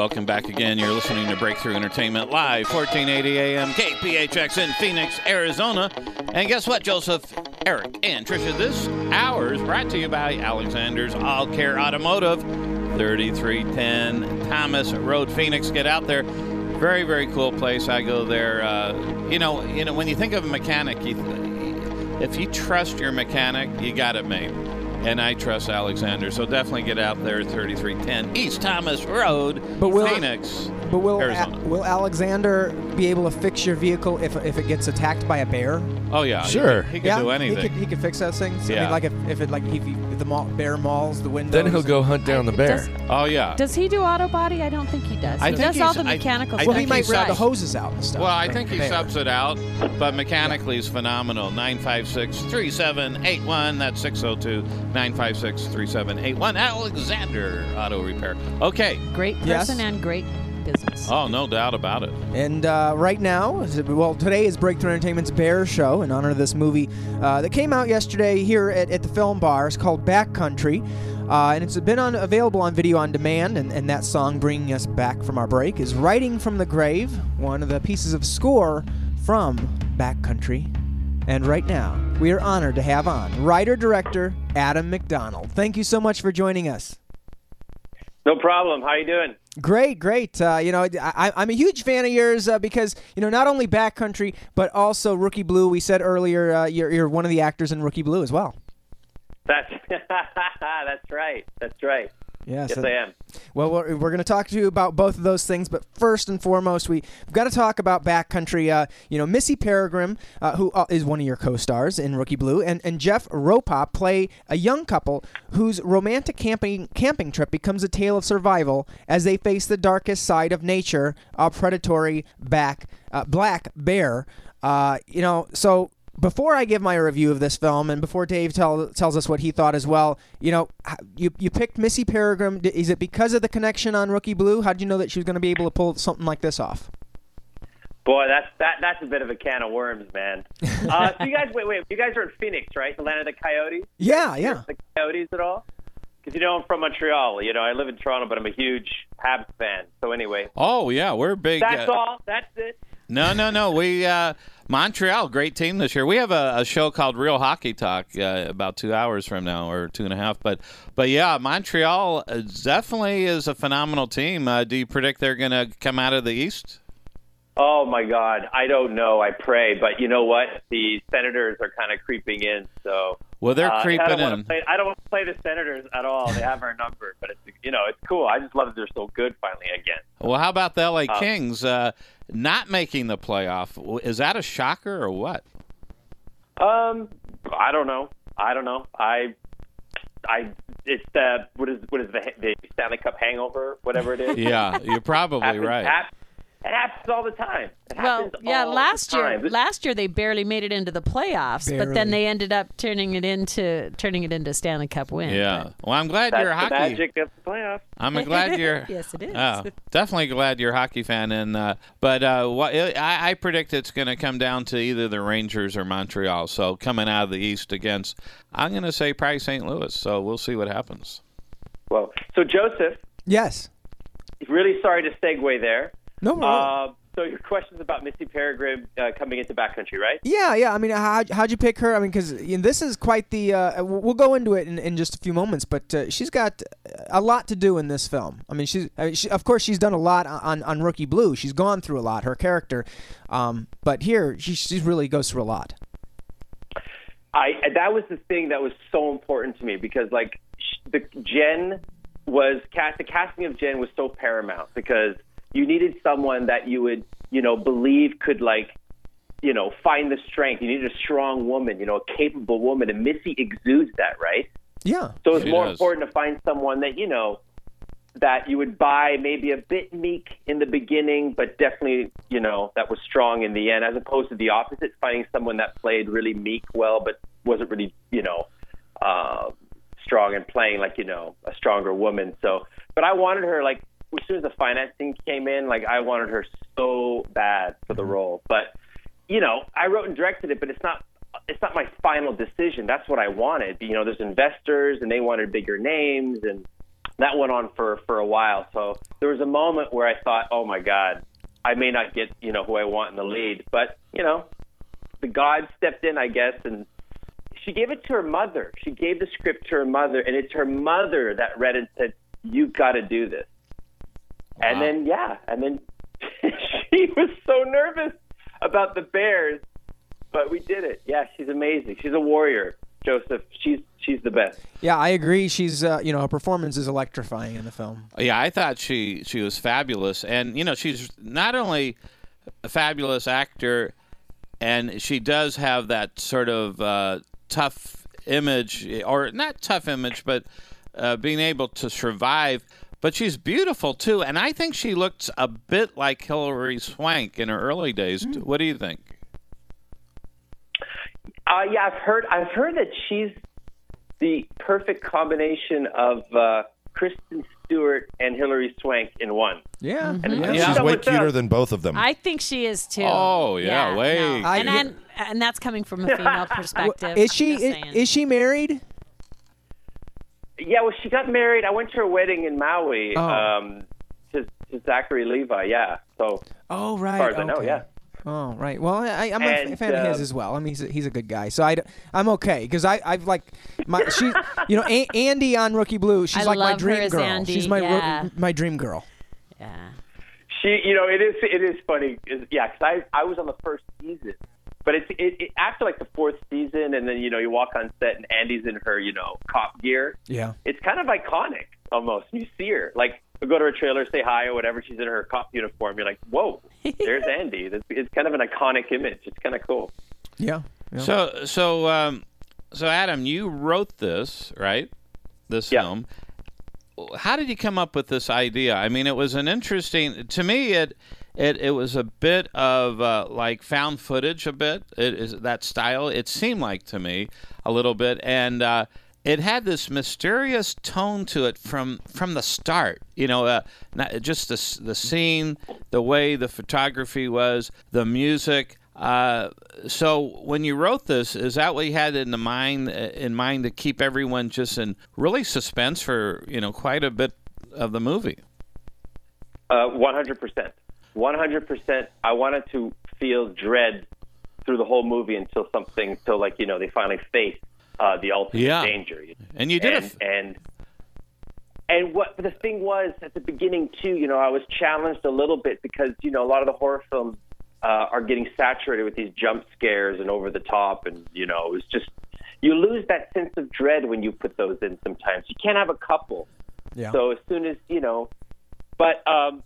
welcome back again. You're listening to Breakthrough Entertainment Live, 1480 AM, KPHX in Phoenix, Arizona. And guess what, Joseph, Eric, and Tricia? This hour is brought to you by Alexander's All Care Automotive, 3310 Thomas Road, Phoenix. Get out there. Very, very cool place. I go there. You know, when you think of a mechanic, if you trust your mechanic, you got it made. And I trust Alexander, so definitely get out there at 3310 East Thomas Road, Phoenix, Arizona. Will Alexander be able to fix your vehicle if it gets attacked by a bear? Oh yeah, sure. He can do anything. He could fix those things. Yeah. I mean, if the bear mauls the windows. Then he'll go hunt down the bear. Oh yeah. Does he do auto body? I don't think he does. He does all the mechanical stuff. Well, he might rip the hoses out and stuff. Well, I think he subs it out, but mechanically he's phenomenal. 956-3781. That's 602-956-3781. Alexander Auto Repair. Okay. Great person and great business. Oh, no doubt about it. And right now, today is Breakthrough Entertainment's Bear Show in honor of this movie that came out yesterday here at the Film Bar. It's called Backcountry. And it's been available on video on demand, and that song, bringing us back from our break, is Writing from the Grave, one of the pieces of score from Backcountry. And right now, we are honored to have on writer-director Adam McDonald. Thank you so much for joining us. No problem. How you doing? Great. I'm a huge fan of yours because, not only Backcountry, but also Rookie Blue. We said earlier you're one of the actors in Rookie Blue as well. That's right. Yes, I am. Well, we're going to talk to you about both of those things, but first and foremost, we've got to talk about Backcountry. Missy Peregrym, who is one of your co-stars in Rookie Blue, and Jeff Ropop play a young couple whose romantic camping trip becomes a tale of survival as they face the darkest side of nature, a predatory black bear. So before I give my review of this film, and before Dave tells us what he thought as well, you picked Missy Peregrym. Is it because of the connection on Rookie Blue? How did you know that she was going to be able to pull something like this off? Boy, that's a bit of a can of worms, man. So you guys, wait, you guys are in Phoenix, right? The land of the Coyotes? Yeah. The Coyotes at all? Because I'm from Montreal. I live in Toronto, but I'm a huge Habs fan. So anyway. Oh yeah, we're big. That's all. That's it. No. We Montreal, great team this year. We have a show called Real Hockey Talk about 2 hours from now, or 2.5. But yeah, Montreal definitely is a phenomenal team. Do you predict they're going to come out of the East? Oh my God, I don't know. I pray, but you know what? The Senators are kind of creeping in. So they're creeping in. I don't want to play the Senators at all. They have our number, but it's cool. I just love that they're so good finally again. Well, how about the LA Kings not making the playoff? Is that a shocker or what? I don't know. It's what is the Stanley Cup hangover, whatever it is. Yeah, you're probably right. It happens all the time. Last year they barely made it into the playoffs, but then they ended up turning it into Stanley Cup win. Yeah. Well, I'm glad you're a hockey. That's the magic of the playoffs. I'm glad you're. Yes, it is. Definitely glad you're a hockey fan, I predict it's going to come down to either the Rangers or Montreal. So coming out of the East against, I'm going to say probably St. Louis. So we'll see what happens. Well, so Joseph. Yes. Really sorry to segue there. No problem. So your question's about Missy Peregrym coming into Backcountry, right? Yeah. I mean, how'd you pick her? I mean, because this is quite the. We'll go into it in just a few moments, but she's got a lot to do in this film. I mean, of course she's done a lot on Rookie Blue. She's gone through a lot, her character, but here she really goes through a lot. That was the thing that was so important to me because the casting of Jen was so paramount because you needed someone that you would, believe could find the strength. You needed a strong woman, a capable woman, and Missy exudes that, right? Yeah. So it's more important to find someone that, that you would buy, maybe a bit meek in the beginning, but definitely, that was strong in the end, as opposed to the opposite, finding someone that played really meek well, but wasn't really, strong and playing like, a stronger woman. So, but I wanted her as soon as the financing came in, I wanted her so bad for the role. But, I wrote and directed it, but it's not my final decision. That's what I wanted. There's investors and they wanted bigger names. And That went on for a while. So there was a moment where I thought, oh my God, I may not get, who I want in the lead. But, the God stepped in, I guess, and she gave it to her mother. She gave the script to her mother, and it's her mother that read it and said, you've got to do this. Wow. And then she was so nervous about the bears, but we did it. Yeah, she's amazing. She's a warrior, Joseph. She's the best. Yeah, I agree. She's her performance is electrifying in the film. Yeah, I thought she was fabulous, and she's not only a fabulous actor, and she does have that sort of tough image, or not tough image, but being able to survive. But she's beautiful too, and I think she looks a bit like Hilary Swank in her early days. What do you think? Yeah, I've heard that she's the perfect combination of Kristen Stewart and Hilary Swank in one. Yeah, she's way cuter than both of them. I think she is too. Oh yeah, way. No. And that's coming from a female perspective. Is she married? Yeah, well, she got married. I went to her wedding in Maui to Zachary Levi. Yeah, so. Oh right. As far as I know, yeah. Oh right. Well, I'm a fan of his as well. I mean, he's a good guy, so I'm okay because I've like she Andy on Rookie Blue. She's like my dream girl. Andy, she's my dream girl. Yeah. She, it is funny. Yeah, because I was on the first season, but it after like the fourth season, and then you walk on set and Andy's in her cop gear. Yeah. It's kind of iconic almost. You see her like. We'll go to her trailer, say hi or whatever. She's in her cop uniform. You're like, whoa, there's Andy. It's kind of an iconic image. It's kind of cool. Yeah. So Adam, you wrote this, right? This film. How did you come up with this idea? I mean, it was an interesting. To me, it was a bit of like found footage. A bit. It is that style. It seemed like to me a little bit, and. It had this mysterious tone to it from the start, not just the scene, the way the photography was, the music. So when you wrote this, is that what you had in mind to keep everyone just in really suspense for quite a bit of the movie? 100%. 100%. I wanted to feel dread through the whole movie until they finally face. The ultimate danger. And you did And what the thing was at the beginning too, I was challenged a little bit because a lot of the horror films are getting saturated with these jump scares and over the top, and it was just you lose that sense of dread when you put those in. Sometimes you can't have a couple. Yeah. So as soon as but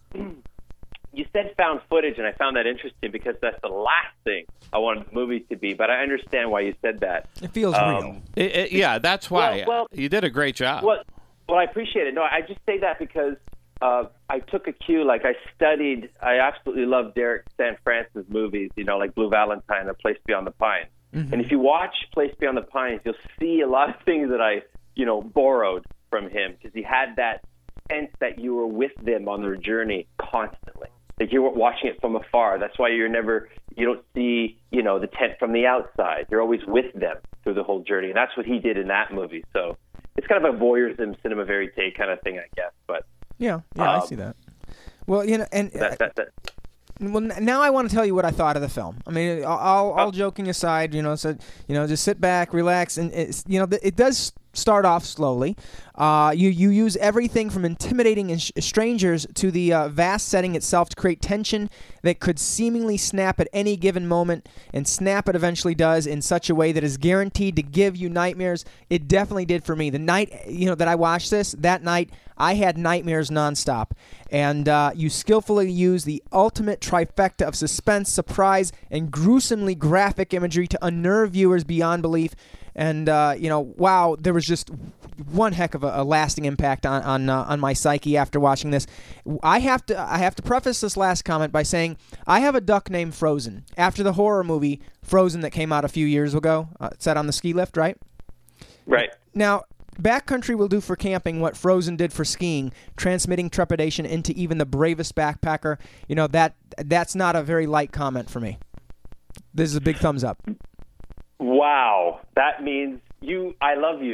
you said found footage, and I found that interesting because that's the last thing I wanted the movie to be. But I understand why you said that. It feels real. Yeah, that's why. Well, you did a great job. Well, I appreciate it. No, I just say that because I took a cue. Like I absolutely love Derek San Francis movies, like Blue Valentine or Place Beyond the Pines. Mm-hmm. And if you watch Place Beyond the Pines, you'll see a lot of things that I, borrowed from him because he had that sense that you were with them on their journey constantly. Like you were watching it from afar. That's why you don't see, the tent from the outside. You're always with them through the whole journey. And that's what he did in that movie. So it's kind of a voyeurism, cinema verite kind of thing, I guess. But yeah, I see that. Well, and well, now I want to tell you what I thought of the film. I mean, all joking aside, just sit back, relax, and it does start off slowly. You use everything from intimidating strangers to the vast setting itself to create tension that could seemingly snap at any given moment, and snap it eventually does in such a way that is guaranteed to give you nightmares. It definitely did for me. The night that I watched this, that night I had nightmares nonstop. And you skillfully use the ultimate trifecta of suspense, surprise, and gruesomely graphic imagery to unnerve viewers beyond belief. And wow, there was just one heck of a lasting impact on my psyche after watching this. I have to preface this last comment by saying I have a duck named Frozen after the horror movie Frozen that came out a few years ago, set on the ski lift, right? Right. Now, backcountry will do for camping what Frozen did for skiing, transmitting trepidation into even the bravest backpacker. That's not a very light comment for me. This is a big thumbs up. Wow, that means I love you.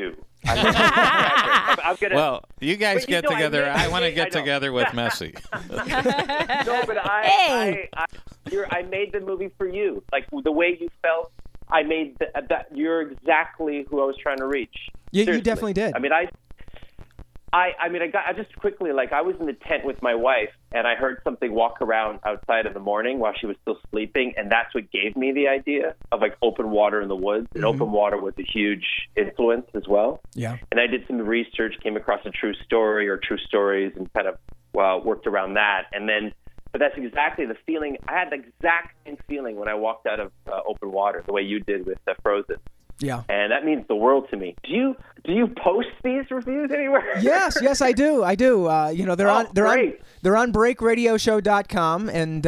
I'm gonna, well, you guys get together. I want to get together with Messi. No, but I made the movie for you. Like the way you felt, I made that. You're exactly who I was trying to reach. You definitely did. I mean, I just quickly, like, I was in the tent with my wife, and I heard something walk around outside in the morning while she was still sleeping, and that's what gave me the idea of, like, open water in the woods. And open water was a huge influence as well. Yeah. And I did some research, came across a true story or true stories, and kind of worked around that. And then, but that's exactly the feeling. I had the exact same feeling when I walked out of open water, the way you did with Frozen. Yeah. And that means the world to me. Do you post these reviews anywhere? Yes, I do. They're on breakradioshow.com, and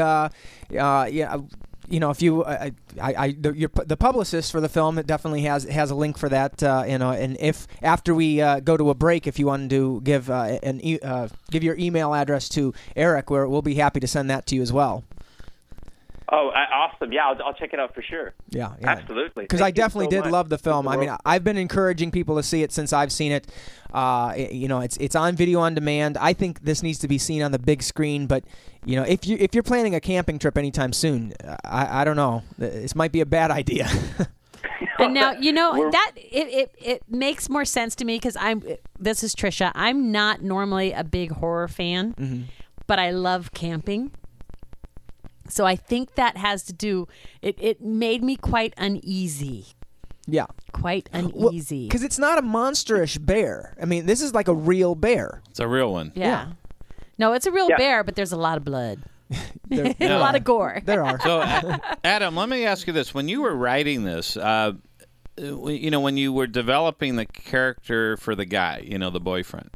if you the publicist for the film, it definitely has a link for that, and if after we go to a break, if you want to give your email address to Eric, we'll be happy to send that to you as well. Oh, awesome. Yeah, I'll check it out for sure. Yeah. Absolutely. Because I definitely did love the film. I mean, I've been encouraging people to see it since I've seen it. It's on video on demand. I think this needs to be seen on the big screen, but if you're planning a camping trip anytime soon, I don't know. This might be a bad idea. And now, that it makes more sense to me because this is Trisha. I'm not normally a big horror fan, but I love camping. So I think that has to do, it made me quite uneasy. Yeah. Quite uneasy. Because it's not a monsterish bear. I mean, this is like a real bear. It's a real one. Yeah. No, it's a real bear, but there's a lot of blood. A lot of gore. There are. So, Adam, let me ask you this. When you were writing this, when you were developing the character for the guy, the boyfriend,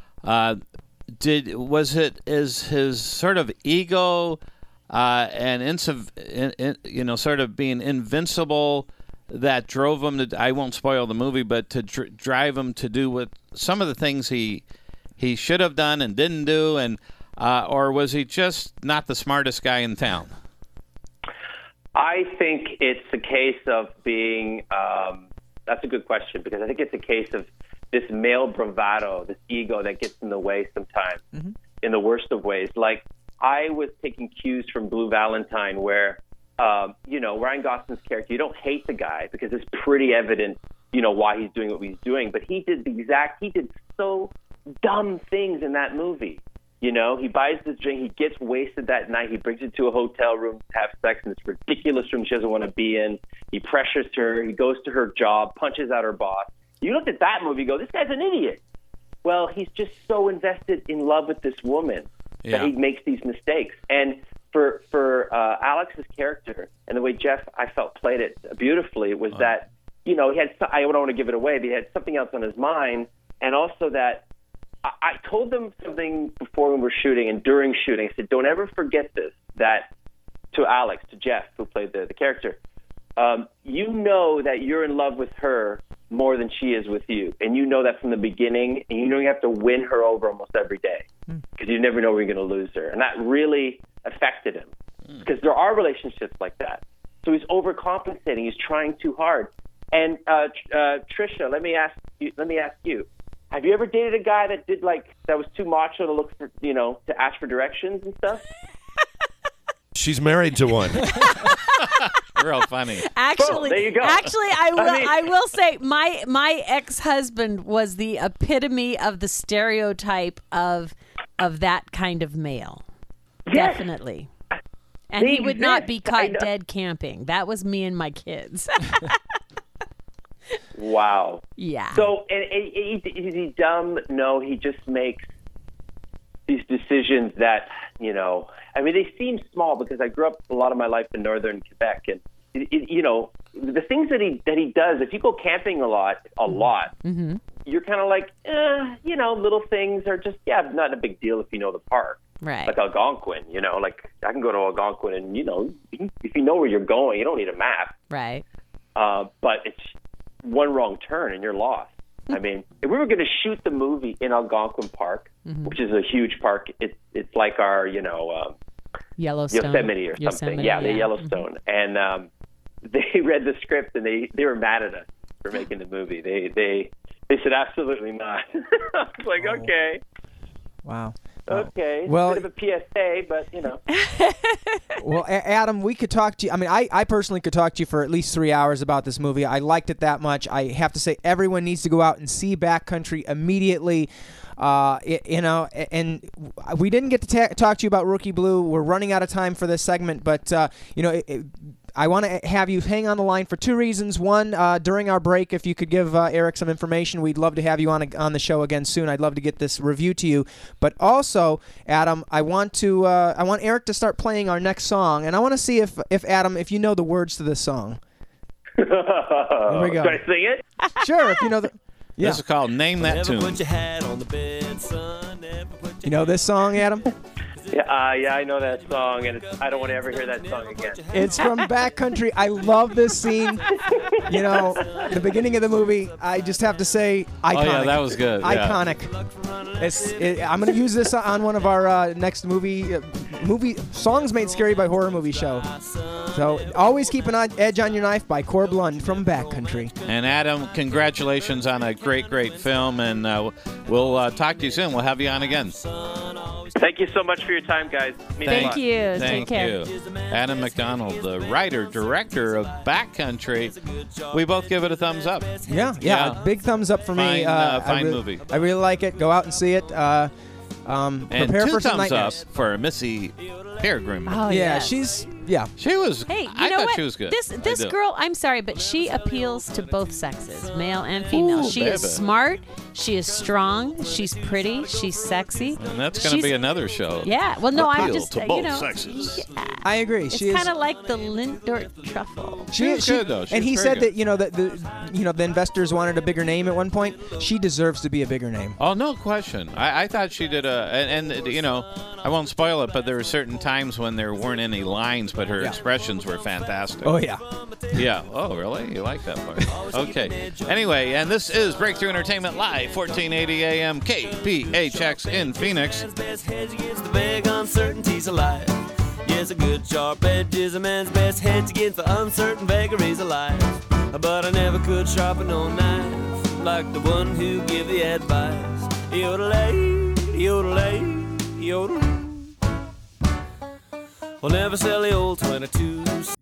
is his sort of ego... and sort of being invincible that drove him to, I won't spoil the movie, but to drive him to do what some of the things he should have done and didn't do, and or was he just not the smartest guy in town? I think it's a case of being, that's a good question, because I think it's a case of this male bravado, this ego that gets in the way sometimes, in the worst of ways. Like, I was taking cues from Blue Valentine where, Ryan Gosling's character, you don't hate the guy because it's pretty evident, why he's doing what he's doing. But he did so dumb things in that movie. He buys this drink, he gets wasted that night, he brings her to a hotel room to have sex in this ridiculous room she doesn't want to be in. He pressures her, he goes to her job, punches out her boss. You look at that movie, you go, this guy's an idiot. Well, he's just so invested in love with this woman. That he makes these mistakes. And for Alex's character and the way Jeff, I felt, played it beautifully was that, he had, I don't want to give it away, but he had something else on his mind. And also that I told them something before we were shooting and during shooting. I said, don't ever forget this, that to Alex, to Jeff, who played the character, that you're in love with her more than she is with you. And you know that from the beginning, and you have to win her over almost every day because you never know where you're going to lose her. And that really affected him because there are relationships like that. So he's overcompensating. He's trying too hard. And Trisha, let me ask you, have you ever dated a guy that was too macho to look for, to ask for directions and stuff? She's married to one. Real funny. Actually, there you go. Actually, I will say my ex-husband was the epitome of the stereotype of that kind of male. Yes. Definitely. And he would not be caught dead camping. That was me and my kids. Wow. Yeah. So, is he dumb? No, he just makes these decisions that, they seem small because I grew up a lot of my life in northern Quebec, and the things that he does. If you go camping a lot, you're kind of like, little things are just not a big deal if you know the park, right? Like Algonquin, like I can go to Algonquin, and if you know where you're going, you don't need a map, right? But it's one wrong turn and you're lost. I mean, if we were going to shoot the movie in Algonquin Park, which is a huge park, it's like our, Yellowstone. Yosemite or something. Yeah, the Yellowstone. And they read the script and they were mad at us for making the movie. They They said absolutely not. I was like, okay. Wow. Okay. Well, Bit of a PSA, but you know. Well, Adam, we could talk to you. I mean, I personally could talk to you for at least 3 hours about this movie. I liked it that much. I have to say, everyone needs to go out and see Backcountry immediately. And we didn't get to talk to you about Rookie Blue. We're running out of time for this segment, but I want to have you hang on the line for two reasons. One, during our break, if you could give Eric some information, we'd love to have you on the show again soon. I'd love to get this review to you. But also, Adam, I want Eric to start playing our next song, and I want to see if Adam, if you know the words to this song. Here we go. Should I sing it? Sure, if you know the. Yeah. This is called Name That Tune. You know this song, Adam? Yeah, I know that song, and I don't want to ever hear that song again. It's from Backcountry. I love this scene. You know, the beginning of the movie, I just have to say, iconic. Oh, yeah, that was good. Yeah. Iconic. I'm going to use this on one of our next movie Songs Made Scary by Horror Movie show. So, Always Keep an Edge on Your Knife by Corb Lund from Backcountry. And Adam, congratulations on a great, great film, and we'll talk to you soon. We'll have you on again. Thank you so much for your time, guys. Thank you. Thank Take care. you. Adam McDonald, the writer, director of Backcountry. We both give it a thumbs up. Yeah. Big thumbs up for me. Fine movie. I really like it. Go out and see it. And Prepare two for some thumbs up nightmares. for Missy Peregrine. Oh, Yeah, yes. She was. Hey, I you know thought what? she was good. This girl, I'm sorry, but she appeals to both sexes, male and female. Ooh, she is baby. smart. She is strong. She's pretty. She's sexy. And that's going to be another show. Yeah. Well, no, I'm Appeal just to both sexes. Yeah. I agree. It's She is kind of like the Lindort truffle. She's good, though. And he She's said very that the investors wanted a bigger name at one point. She deserves to be a bigger name. Oh, no question. I thought she did I won't spoil it, but there were certain times when there weren't any lines, but her expressions were fantastic. Oh yeah. Yeah. Oh, really? You like that part? Okay. Anyway, and this is Breakthrough Entertainment Live, 1480 AM KPHX in Phoenix. Best hedge against the vague uncertainties of life. Yes, a good sharp edge is a man's best hedge against the uncertain vagaries of life. But I never could sharpen no knife like the one who give the advice. Yodelay, yodelay, yodelay. We'll never sell the old 22.